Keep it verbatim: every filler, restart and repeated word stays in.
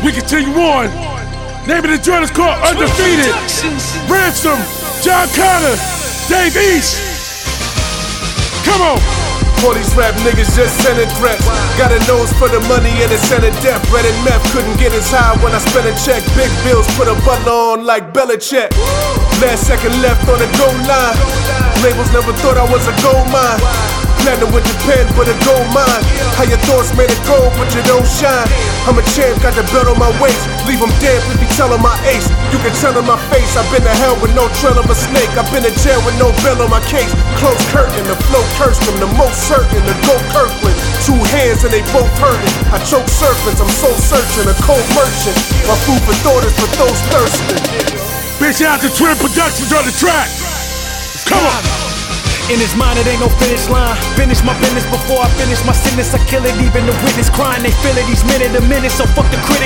We continue on. Name of the joint is called Undefeated. Ransom, John Connor, Dave East. Come on. All these rap niggas just sending threats. Got a nose for the money and a scent of death. Red and meth couldn't get as high when I spent a check. Big bills put a butler on like Belichick. Last second left on the goal line. Labels never thought I was a gold mine. Platinum with your pen, but a gold mine. How your thoughts made it gold, but you don't shine. I'm a champ, got the belt on my waist. Leave them damp if you tell 'em my ace. You can tell in my face, I've been to hell with no trail of a snake. I've been to jail with no bill on my case. Close curtain, the flow cursed them, the most certain, the go Kirkland. Two hands and they both hurting. I choke serpents, I'm soul searching, a cold merchant. My food for thought is for those thirsting. Big shout out to Twin Productions on the track. Come on. In his mind, it ain't no finish line. Finish my business before I finish my sentence. I kill it, even the witness crying. They feel it each minute a minute, so fuck the critic.